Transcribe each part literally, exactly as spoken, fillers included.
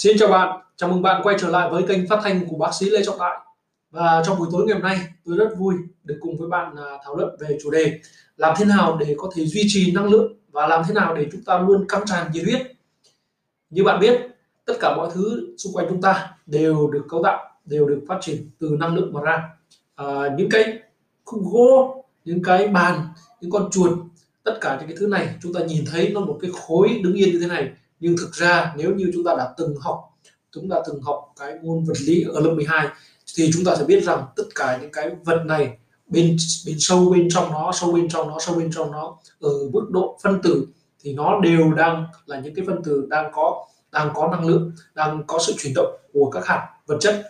Xin chào bạn, chào mừng bạn quay trở lại với kênh phát thanh của bác sĩ Lê Trọng Đại. Và trong buổi tối ngày hôm nay, tôi rất vui được cùng với bạn à, thảo luận về chủ đề làm thế nào để có thể duy trì năng lượng và làm thế nào để chúng ta luôn căng tràn nhiệt huyết. Như bạn biết, tất cả mọi thứ xung quanh chúng ta đều được cấu tạo, đều được phát triển từ năng lượng mà ra. À, những cái khung gỗ, những cái bàn, những con chuột, tất cả những cái thứ này chúng ta nhìn thấy nó một cái khối đứng yên như thế này, nhưng thực ra nếu như chúng ta đã từng học chúng ta từng học cái môn vật lý ở lớp mười hai thì chúng ta sẽ biết rằng tất cả những cái vật này bên bên sâu bên trong nó sâu bên trong nó sâu bên trong nó ở mức độ phân tử thì nó đều đang là những cái phân tử đang có đang có năng lượng, đang có sự chuyển động của các hạt vật chất.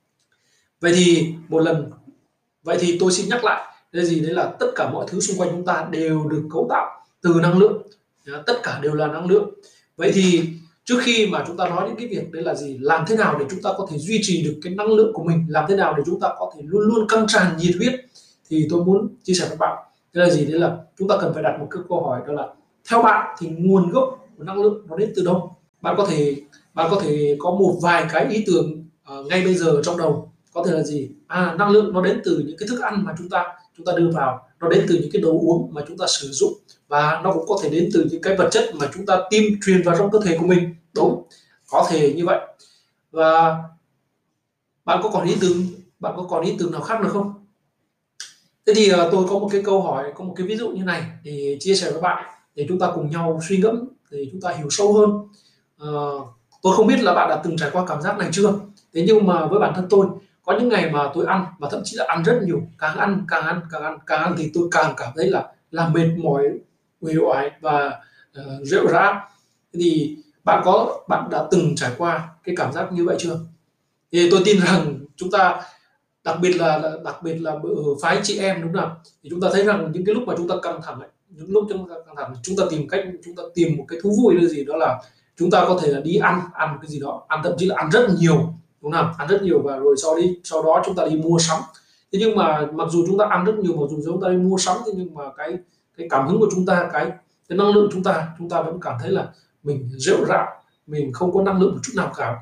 Vậy thì một lần vậy thì tôi xin nhắc lại đây gì đấy là tất cả mọi thứ xung quanh chúng ta đều được cấu tạo từ năng lượng, tất cả đều là năng lượng. Vậy thì trước khi mà chúng ta nói những cái việc đấy là gì, làm thế nào để chúng ta có thể duy trì được cái năng lượng của mình, làm thế nào để chúng ta có thể luôn luôn căng tràn nhiệt huyết, thì tôi muốn chia sẻ với bạn đây là gì, đấy là chúng ta cần phải đặt một cái câu hỏi, đó là theo bạn thì nguồn gốc của năng lượng nó đến từ đâu. Bạn có thể bạn có thể có một vài cái ý tưởng uh, ngay bây giờ trong đầu, có thể là gì, à năng lượng nó đến từ những cái thức ăn mà chúng ta chúng ta đưa vào, nó đến từ những cái đồ uống mà chúng ta sử dụng, và nó cũng có thể đến từ những cái vật chất mà chúng ta tiêm truyền vào trong cơ thể của mình. Đúng, có thể như vậy. Và bạn có còn ý tưởng bạn có còn ý tưởng nào khác nữa không? Thế thì uh, tôi có một cái câu hỏi, có một cái ví dụ như này để chia sẻ với bạn, để chúng ta cùng nhau suy ngẫm, để chúng ta hiểu sâu hơn. Uh, tôi không biết là bạn đã từng trải qua cảm giác này chưa. Thế nhưng mà với bản thân tôi, có những ngày mà tôi ăn và thậm chí là ăn rất nhiều, càng ăn càng ăn càng ăn càng ăn thì tôi càng cảm thấy là là mệt mỏi, uể oải và uh, rệu rã. Thế thì bạn có bạn đã từng trải qua cái cảm giác như vậy chưa? Thì tôi tin rằng chúng ta, đặc biệt là đặc biệt là ở phái chị em, đúng không? Thì chúng ta thấy rằng những cái lúc mà chúng ta căng thẳng ấy, những lúc chúng ta căng thẳng chúng ta tìm cách chúng ta tìm một cái thú vui là gì, đó là chúng ta có thể là đi ăn ăn cái gì đó, ăn thậm chí là ăn rất nhiều, đúng không? Ăn rất nhiều và rồi sau đi sau đó chúng ta đi mua sắm. Thế nhưng mà mặc dù chúng ta ăn rất nhiều, mặc dù chúng ta đi mua sắm, thế nhưng mà cái cái cảm hứng của chúng ta, cái cái năng lượng chúng ta chúng ta vẫn cảm thấy là mình rệu rã, mình không có năng lượng một chút nào cả.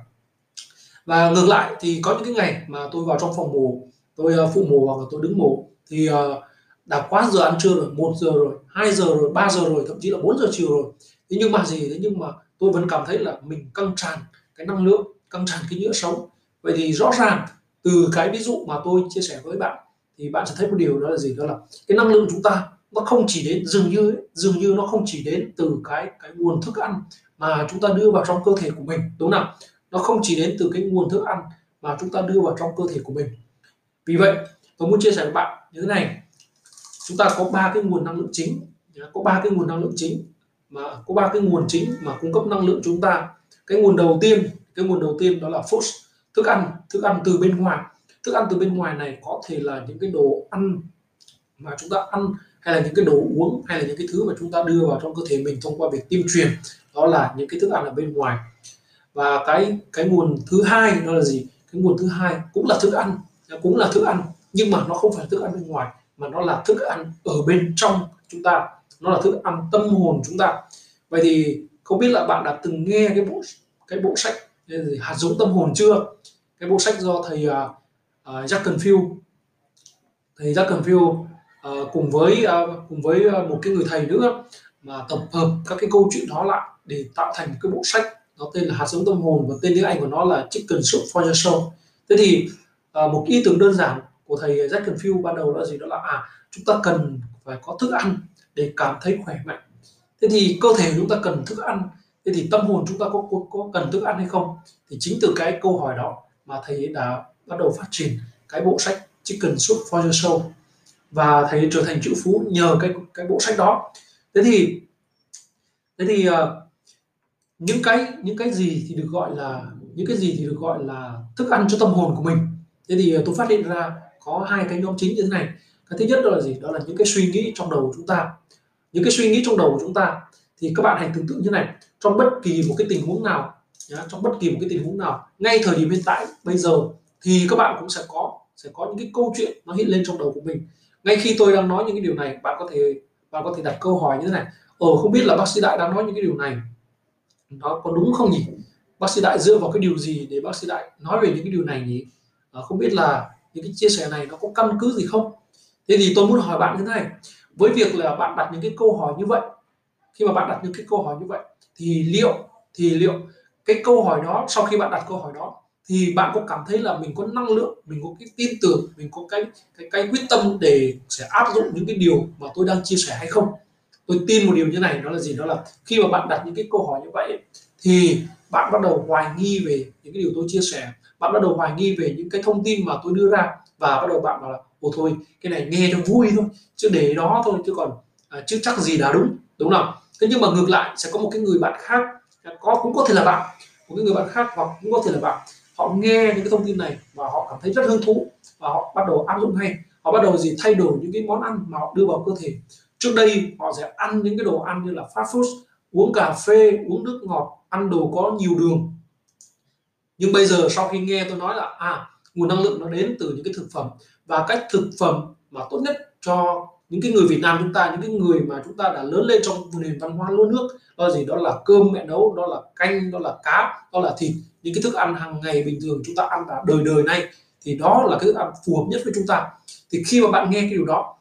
Và ngược lại thì có những cái ngày mà tôi vào trong phòng mổ, tôi uh, phụ mổ hoặc là tôi đứng mổ thì uh, đã quá giờ ăn trưa rồi, một giờ rồi, hai giờ rồi, ba giờ rồi, thậm chí là bốn giờ chiều rồi. Thế nhưng mà gì, thế nhưng mà tôi vẫn cảm thấy là mình căng tràn cái năng lượng, căng tràn cái nhựa sống. Vậy thì rõ ràng từ cái ví dụ mà tôi chia sẻ với bạn thì bạn sẽ thấy một điều, đó là gì, đó là cái năng lượng chúng ta nó không chỉ đến, dường như ấy, dường như nó không chỉ đến từ cái cái nguồn thức ăn mà chúng ta đưa vào trong cơ thể của mình, đúng không nào? Nó không chỉ đến từ cái nguồn thức ăn mà chúng ta đưa vào trong cơ thể của mình. Vì vậy tôi muốn chia sẻ với bạn như thế này, chúng ta có ba cái nguồn năng lượng chính, có ba cái nguồn năng lượng chính mà có ba cái nguồn chính mà cung cấp năng lượng chúng ta. Cái nguồn đầu tiên cái nguồn đầu tiên đó là food, thức ăn thức ăn từ bên ngoài. Thức ăn từ bên ngoài này có thể là những cái đồ ăn mà chúng ta ăn, hay là những cái đồ uống, hay là những cái thứ mà chúng ta đưa vào trong cơ thể mình thông qua việc tiêm truyền, đó là những cái thức ăn ở bên ngoài. Và cái cái nguồn thứ hai đó là gì, cái nguồn thứ hai cũng là thức ăn, cũng là thức ăn nhưng mà nó không phải là thức ăn bên ngoài, mà nó là thức ăn ở bên trong chúng ta, nó là thức ăn tâm hồn chúng ta. Vậy thì không biết là bạn đã từng nghe cái bộ cái bộ sách hạt giống tâm hồn chưa? Cái bộ sách do thầy uh, uh, Jack Canfield thầy Jack Canfield uh, cùng với uh, cùng với uh, một cái người thầy nữa mà tập hợp các cái câu chuyện đó lại để tạo thành một cái bộ sách, nó tên là hạt giống tâm hồn và tên tiếng Anh của nó là Chicken Soup for Your Soul. Thế thì uh, một ý tưởng đơn giản của thầy Jack Canfield ban đầu là gì, đó là à chúng ta cần phải có thức ăn để cảm thấy khỏe mạnh. Thế thì cơ thể chúng ta cần thức ăn, thế thì tâm hồn chúng ta có, có, có cần thức ăn hay không? Thì chính từ cái câu hỏi đó mà thầy đã bắt đầu phát triển cái bộ sách Chicken Soup for Your Soul, và thầy trở thành triệu phú nhờ cái cái bộ sách đó. Thế thì thế thì uh, những cái những cái gì thì được gọi là những cái gì thì được gọi là thức ăn cho tâm hồn của mình. Thế thì tôi phát hiện ra có hai cái nhóm chính như thế này. Cái thứ nhất đó là gì, đó là những cái suy nghĩ trong đầu của chúng ta. Những cái suy nghĩ trong đầu của chúng ta thì các bạn hãy tưởng tượng như này, trong bất kỳ một cái tình huống nào nhá, trong bất kỳ một cái tình huống nào ngay thời điểm hiện tại bây giờ thì các bạn cũng sẽ có sẽ có những cái câu chuyện nó hiện lên trong đầu của mình. Ngay khi tôi đang nói những cái điều này, bạn có thể bạn có thể đặt câu hỏi như thế này: ồ, không biết là bác sĩ Đại đang nói những cái điều này nó có đúng không nhỉ? bác sĩ Đại dựa vào cái điều gì để bác sĩ Đại nói về những cái điều này nhỉ? À, không biết là những cái chia sẻ này nó có căn cứ gì không? Thế thì tôi muốn hỏi bạn như thế này, với việc là bạn đặt những cái câu hỏi như vậy, khi mà bạn đặt những cái câu hỏi như vậy thì liệu thì liệu cái câu hỏi đó, sau khi bạn đặt câu hỏi đó thì bạn có cảm thấy là mình có năng lượng, mình có cái tin tưởng, mình có cái cái cái quyết tâm để sẽ áp dụng những cái điều mà tôi đang chia sẻ hay không? Tôi tin một điều như này, đó là gì? Đó là khi mà bạn đặt những cái câu hỏi như vậy thì bạn bắt đầu hoài nghi về những cái điều tôi chia sẻ, bạn bắt đầu hoài nghi về những cái thông tin mà tôi đưa ra, và bắt đầu bạn bảo là ồ thôi, cái này nghe cho vui thôi, chứ để đó thôi, chứ còn à, chứ chắc gì đã đúng, đúng không? Thế nhưng mà ngược lại sẽ có một cái người bạn khác, có cũng có thể là bạn, một cái người bạn khác hoặc cũng có thể là bạn, họ nghe những cái thông tin này và họ cảm thấy rất hứng thú và họ bắt đầu áp dụng ngay, họ bắt đầu gì thay đổi những cái món ăn mà họ đưa vào cơ thể. Trước đây họ sẽ ăn những cái đồ ăn như là fast food, uống cà phê, uống nước ngọt, ăn đồ có nhiều đường, nhưng bây giờ sau khi nghe tôi nói là à, nguồn năng lượng nó đến từ những cái thực phẩm, và cách thực phẩm mà tốt nhất cho những cái người Việt Nam chúng ta, những cái người mà chúng ta đã lớn lên trong nền văn hóa lúa nước, đó là gì? Đó là cơm mẹ nấu, đó là canh, đó là cá, đó là thịt, những cái thức ăn hàng ngày bình thường chúng ta ăn cả đời đời nay, thì đó là cái thức ăn phù hợp nhất với chúng ta. Thì khi mà bạn nghe cái điều đó,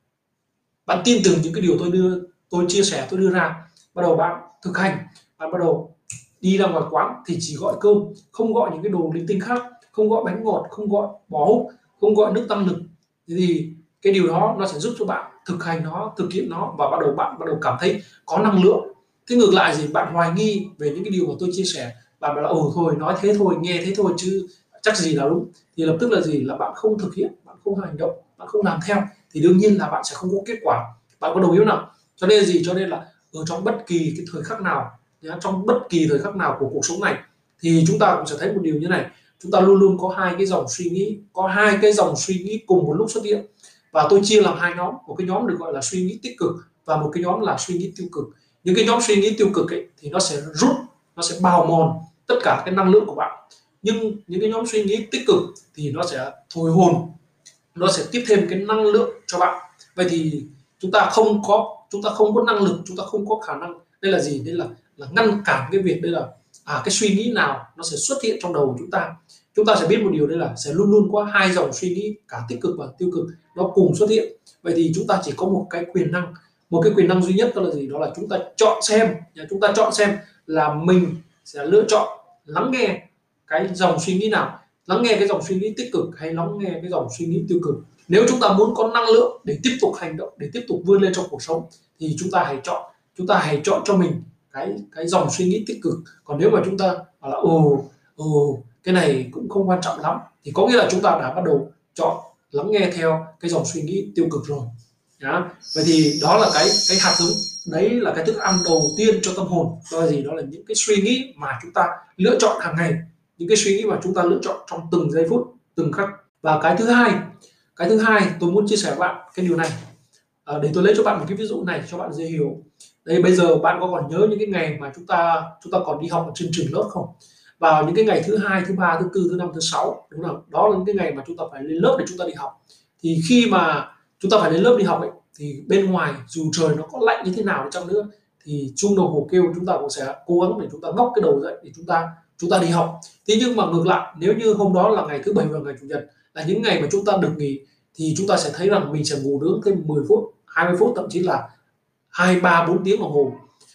bạn tin tưởng những cái điều tôi đưa tôi chia sẻ, tôi đưa ra, bắt đầu bạn thực hành, bạn bắt đầu đi ra ngoài quán thì chỉ gọi cơm, không gọi những cái đồ linh tinh khác, không gọi bánh ngọt, không gọi bò húc, không gọi nước tăng lực. Thế thì cái điều đó nó sẽ giúp cho bạn thực hành nó, thực hiện nó, và bắt đầu bạn bắt đầu cảm thấy có năng lượng. Thế ngược lại gì? Bạn hoài nghi về những cái điều mà tôi chia sẻ, bạn bảo là ồ thôi, nói thế thôi, nghe thế thôi chứ chắc gì là đúng, thì lập tức là gì? Là bạn không thực hiện, bạn không hành động, bạn không làm theo, thì đương nhiên là bạn sẽ không có kết quả. Bạn có đồng ý không nào? Cho nên gì? Cho nên là ở trong bất kỳ cái thời khắc nào, trong bất kỳ thời khắc nào của cuộc sống này, thì chúng ta cũng sẽ thấy một điều như này, chúng ta luôn luôn có hai cái dòng suy nghĩ, có hai cái dòng suy nghĩ cùng một lúc xuất hiện, và tôi chia làm hai nhóm, một cái nhóm được gọi là suy nghĩ tích cực và một cái nhóm là suy nghĩ tiêu cực. Những cái nhóm suy nghĩ tiêu cực ấy thì nó sẽ rút, nó sẽ bào mòn tất cả cái năng lượng của bạn, nhưng những cái nhóm suy nghĩ tích cực thì nó sẽ thổi hồn, nó sẽ tiếp thêm cái năng lượng cho bạn. Vậy thì chúng ta không có chúng ta không có năng lực, chúng ta không có khả năng, đây là gì? Đây là là ngăn cản cái việc, đây là à, cái suy nghĩ nào nó sẽ xuất hiện trong đầu của chúng ta. Chúng ta sẽ biết một điều, đây là sẽ luôn luôn có hai dòng suy nghĩ, cả tích cực và tiêu cực, nó cùng xuất hiện. Vậy thì chúng ta chỉ có một cái quyền năng, một cái quyền năng duy nhất, đó là gì? Đó là chúng ta chọn xem, chúng ta chọn xem là mình sẽ lựa chọn lắng nghe cái dòng suy nghĩ nào, lắng nghe cái dòng suy nghĩ tích cực hay lắng nghe cái dòng suy nghĩ tiêu cực. Nếu chúng ta muốn có năng lượng để tiếp tục hành động, để tiếp tục vươn lên trong cuộc sống, thì chúng ta hãy chọn chúng ta hãy chọn cho mình cái cái dòng suy nghĩ tích cực. Còn nếu mà chúng ta bảo là ồ ồ cái này cũng không quan trọng lắm, thì có nghĩa là chúng ta đã bắt đầu chọn lắng nghe theo cái dòng suy nghĩ tiêu cực rồi. Đó. Vậy thì đó là cái cái hạt giống, đấy là cái thức ăn đầu tiên cho tâm hồn. Đó là gì? Đó là những cái suy nghĩ mà chúng ta lựa chọn hàng ngày, những cái suy nghĩ mà chúng ta lựa chọn trong từng giây phút, từng khắc. Và cái thứ hai, cái thứ hai tôi muốn chia sẻ với bạn cái điều này, à, để tôi lấy cho bạn một cái ví dụ này cho bạn dễ hiểu. Đây, bây giờ bạn có còn nhớ những cái ngày mà chúng ta chúng ta còn đi học ở trên trường lớp không? Vào những cái ngày thứ hai, thứ ba, thứ tư, thứ năm, thứ sáu, đúng không? Đó là những cái ngày mà chúng ta phải lên lớp để chúng ta đi học. Thì khi mà chúng ta phải lên lớp đi học ấy, thì bên ngoài dù trời nó có lạnh như thế nào đi chăng nữa, thì chuông đồng hồ kêu, chúng ta cũng sẽ cố gắng để chúng ta ngóc cái đầu dậy để chúng ta chúng ta đi học. Thế nhưng mà ngược lại, nếu như hôm đó là ngày thứ bảy và ngày chủ nhật, là những ngày mà chúng ta được nghỉ, thì chúng ta sẽ thấy rằng mình sẽ ngủ nướng thêm mười phút, hai mươi phút, thậm chí là hai ba bốn tiếng đồng hồ.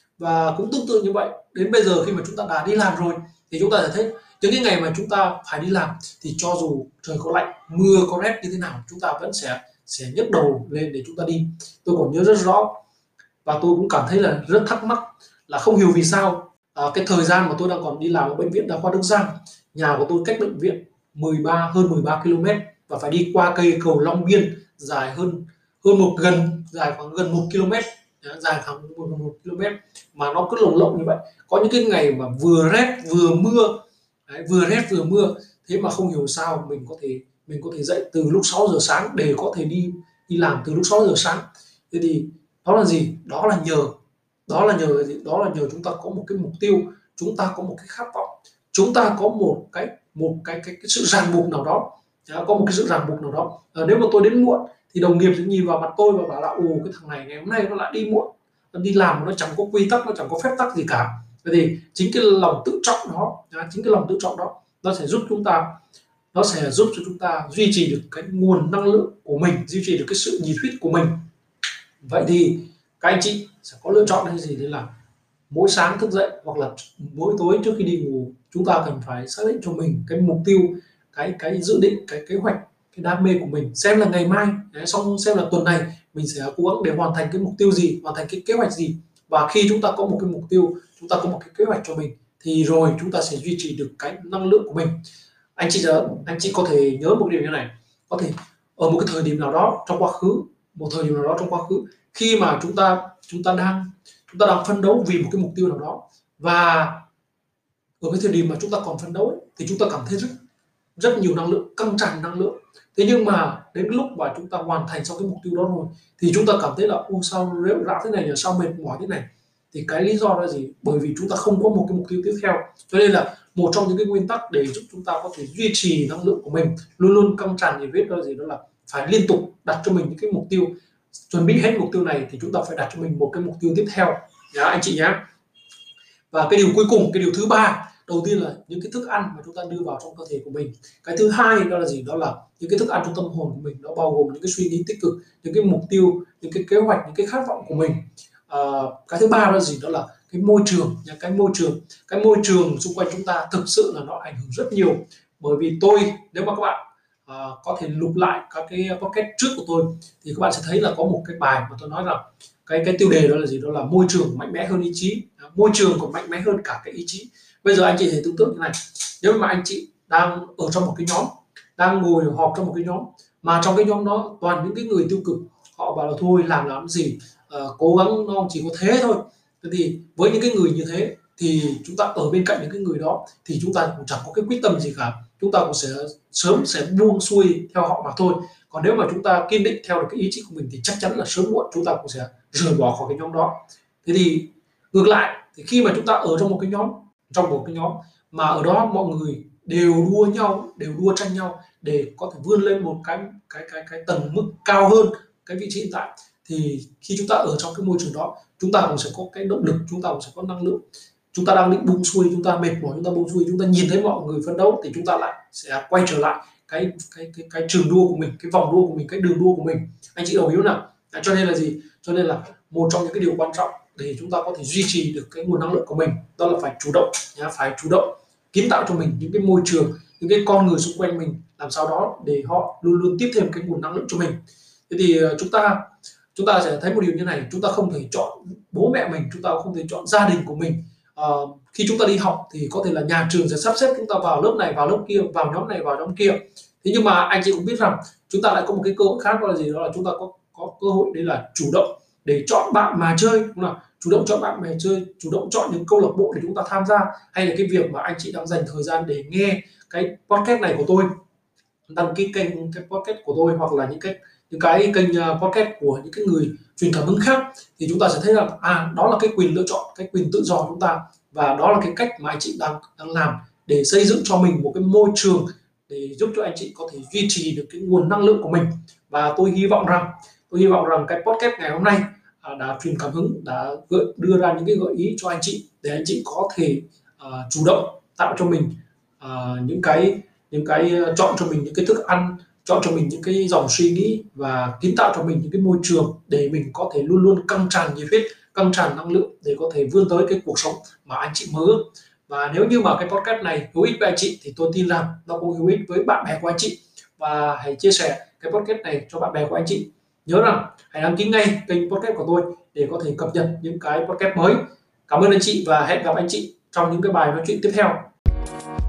Và cũng tương tự như vậy, đến bây giờ khi mà chúng ta đã đi làm rồi, thì chúng ta sẽ thấy những cái ngày mà chúng ta phải đi làm, thì cho dù trời có lạnh, mưa có rét như thế nào, chúng ta vẫn sẽ sẽ nhấc đầu lên để chúng ta đi. Tôi còn nhớ rất rõ, và tôi cũng cảm thấy là rất thắc mắc, là không hiểu vì sao à, cái thời gian mà tôi đang còn đi làm ở bệnh viện đa khoa Đức Giang, nhà của tôi cách bệnh viện mười ba hơn mười ba ki lô mét, và phải đi qua cây cầu Long Biên dài hơn hơn một gần dài khoảng gần một ki lô mét, dài khoảng một, một ki lô mét, mà nó cứ lồng lộng như vậy. Có những cái ngày mà vừa rét vừa mưa, đấy, vừa rét vừa mưa, thế mà không hiểu sao mình có thể mình có thể dậy từ lúc sáu giờ sáng để có thể đi đi làm từ lúc sáu giờ sáng. Thế thì đó là gì? Đó là nhờ đó là nhờ gì? Đó là nhờ chúng ta có một cái mục tiêu, chúng ta có một cái khát vọng, chúng ta có một cái một cái cái, cái sự ràng buộc nào đó, đã có một cái sự ràng buộc nào đó. À, nếu mà tôi đến muộn thì đồng nghiệp sẽ nhìn vào mặt tôi và bảo là ồ, cái thằng này ngày hôm nay nó lại đi muộn, nó đi làm nó chẳng có quy tắc, nó chẳng có phép tắc gì cả. Vậy thì chính cái lòng tự trọng đó, chính cái lòng tự trọng đó nó sẽ giúp chúng ta nó sẽ giúp cho chúng ta duy trì được cái nguồn năng lượng của mình, duy trì được cái sự nhiệt huyết của mình. Vậy thì các anh chị sẽ có lựa chọn hay gì, đấy là mỗi sáng thức dậy hoặc là mỗi tối trước khi đi ngủ, chúng ta cần phải xác định cho mình cái mục tiêu, cái cái dự định, cái kế hoạch, cái đam mê của mình, xem là ngày mai đấy, xong xem là tuần này mình sẽ cố gắng để hoàn thành cái mục tiêu gì, hoàn thành cái kế hoạch gì. Và khi chúng ta có một cái mục tiêu, chúng ta có một cái kế hoạch cho mình, thì rồi chúng ta sẽ duy trì được cái năng lượng của mình. Anh chị anh chị có thể nhớ một điều như này, có thể ở một cái thời điểm nào đó trong quá khứ, một thời điểm nào đó trong quá khứ, khi mà chúng ta chúng ta đang chúng ta đang phấn đấu vì một cái mục tiêu nào đó, và ở cái thời điểm mà chúng ta còn phấn đấu ấy, thì chúng ta cảm thấy rất rất nhiều năng lượng, căng tràn năng lượng. Thế nhưng mà đến cái lúc mà chúng ta hoàn thành xong cái mục tiêu đó rồi, thì chúng ta cảm thấy là ô sao rệu rã thế này nhỉ, sao mệt mỏi thế này. Thì cái lý do là gì? Bởi vì chúng ta không có một cái mục tiêu tiếp theo. Cho nên là một trong những cái nguyên tắc để giúp chúng ta có thể duy trì năng lượng của mình luôn luôn căng tràn nhiệt huyết đó là gì? Đó là phải liên tục đặt cho mình những cái mục tiêu. Chuẩn bị hết mục tiêu này thì chúng ta phải đặt cho mình một cái mục tiêu tiếp theo nhá anh chị nhé. Và cái điều cuối cùng, cái điều thứ ba, đầu tiên là những cái thức ăn mà chúng ta đưa vào trong cơ thể của mình. Cái thứ hai đó là gì? Đó là những cái thức ăn trong tâm hồn của mình, nó bao gồm những cái suy nghĩ tích cực, những cái mục tiêu, những cái kế hoạch, những cái khát vọng của mình. À, cái thứ ba đó là gì? Đó là cái môi trường, cái môi trường, cái môi trường xung quanh chúng ta thực sự là nó ảnh hưởng rất nhiều. Bởi vì tôi, nếu mà các bạn à, có thể lục lại các cái podcast trước của tôi, thì các bạn sẽ thấy là có một cái bài mà tôi nói rằng cái cái tiêu đề đó là gì? Đó là môi trường mạnh mẽ hơn ý chí. Môi trường còn mạnh mẽ hơn cả cái ý chí. Bây giờ anh chị hãy tưởng tượng như này, nếu mà anh chị đang ở trong một cái nhóm, đang ngồi họp trong một cái nhóm, mà trong cái nhóm đó toàn những cái người tiêu cực, họ bảo là thôi làm làm gì, à, cố gắng nó chỉ có thế thôi. Thế thì với những cái người như thế thì chúng ta ở bên cạnh những cái người đó thì chúng ta cũng chẳng có cái quyết tâm gì cả, chúng ta cũng sẽ sớm sẽ buông xuôi theo họ mà thôi. Còn nếu mà chúng ta kiên định theo được cái ý chí của mình thì chắc chắn là sớm muộn chúng ta cũng sẽ rời bỏ khỏi cái nhóm đó. Thế thì ngược lại, thì khi mà chúng ta ở trong một cái nhóm, trong một cái nhóm mà ở đó mọi người đều đua nhau, đều đua tranh nhau để có thể vươn lên một cái cái cái cái tầng mức cao hơn cái vị trí hiện tại, thì khi chúng ta ở trong cái môi trường đó, chúng ta cũng sẽ có cái động lực, chúng ta cũng sẽ có năng lượng. Chúng ta đang định buông xuôi, chúng ta mệt mỏi, chúng ta buông xuôi, chúng ta nhìn thấy mọi người phấn đấu thì chúng ta lại sẽ quay trở lại cái cái cái cái trường đua của mình, cái vòng đua của mình, cái đường đua của mình. Anh chị đồng ý không nào? À, cho nên là gì? Cho nên là một trong những cái điều quan trọng để chúng ta có thể duy trì được cái nguồn năng lượng của mình, đó là phải chủ động nhá, phải chủ động kiến tạo cho mình những cái môi trường, những cái con người xung quanh mình làm sao đó để họ luôn luôn tiếp thêm cái nguồn năng lượng cho mình. Thế thì chúng ta chúng ta sẽ thấy một điều như này, chúng ta không thể chọn bố mẹ mình, chúng ta không thể chọn gia đình của mình. À, khi chúng ta đi học thì có thể là nhà trường sẽ sắp xếp chúng ta vào lớp này, vào lớp kia, vào nhóm này, vào nhóm kia. Thế nhưng mà anh chị cũng biết rằng chúng ta lại có một cái cơ hội khác, đó là gì? Đó là chúng ta có có cơ hội đấy là chủ động để chọn bạn mà chơi, đúng không? Chủ động chọn bạn bè chơi, chủ động chọn những câu lạc bộ để chúng ta tham gia, hay là cái việc mà anh chị đang dành thời gian để nghe cái podcast này của tôi, đăng ký kênh cái podcast của tôi, hoặc là những cái những cái kênh podcast của những cái người truyền cảm hứng khác, thì chúng ta sẽ thấy rằng à đó là cái quyền lựa chọn, cái quyền tự do chúng ta, và đó là cái cách mà anh chị đang đang làm để xây dựng cho mình một cái môi trường để giúp cho anh chị có thể duy trì được cái nguồn năng lượng của mình. Và tôi hy vọng rằng tôi hy vọng rằng cái podcast ngày hôm nay đã truyền cảm hứng, đã gợi, đưa ra những cái gợi ý cho anh chị để anh chị có thể uh, chủ động tạo cho mình uh, những cái những cái uh, chọn cho mình những cái thức ăn, chọn cho mình những cái dòng suy nghĩ, và kiến tạo cho mình những cái môi trường để mình có thể luôn luôn căng tràn nhiệt huyết, căng tràn năng lượng để có thể vươn tới cái cuộc sống mà anh chị mơ ước. Và nếu như mà cái podcast này hữu ích với anh chị thì tôi tin rằng nó cũng hữu ích với bạn bè của anh chị, và hãy chia sẻ cái podcast này cho bạn bè của anh chị. Nhớ rằng hãy đăng ký ngay kênh podcast của tôi để có thể cập nhật những cái podcast mới. Cảm ơn anh chị và hẹn gặp anh chị trong những cái bài nói chuyện tiếp theo.